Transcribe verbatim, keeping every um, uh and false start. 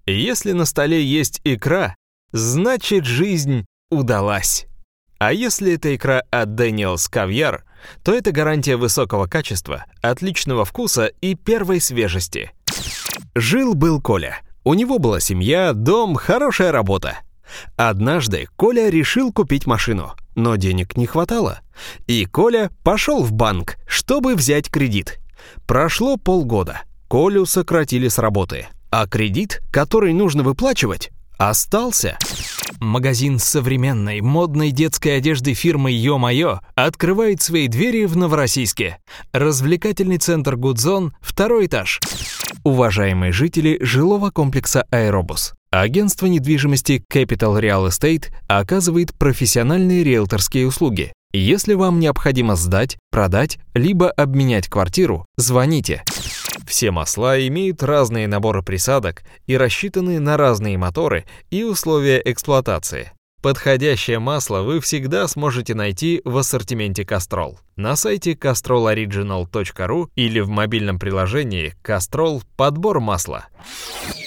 Если на столе есть икра, значит жизнь удалась. А если это икра от Daniel's Caviar, то это гарантия высокого качества, отличного вкуса и первой свежести. Жил-был Коля. У него была семья, дом, хорошая работа. Однажды Коля решил купить машину, но денег не хватало. И Коля пошел в банк, чтобы взять кредит. Прошло полгода. Колю сократили с работы, а кредит, который нужно выплачивать, остался. Магазин современной, модной детской одежды фирмы «Ё-моё» открывает свои двери в Новороссийске. Развлекательный центр «Гудзон», второй этаж. Уважаемые жители жилого комплекса «Аэробус», агентство недвижимости Capital Real Estate оказывает профессиональные риэлторские услуги. Если вам необходимо сдать, продать, либо обменять квартиру, звоните. Все масла имеют разные наборы присадок и рассчитаны на разные моторы и условия эксплуатации. Подходящее масло вы всегда сможете найти в ассортименте Castrol на сайте castrol original точка ру или в мобильном приложении Castrol подбор масла.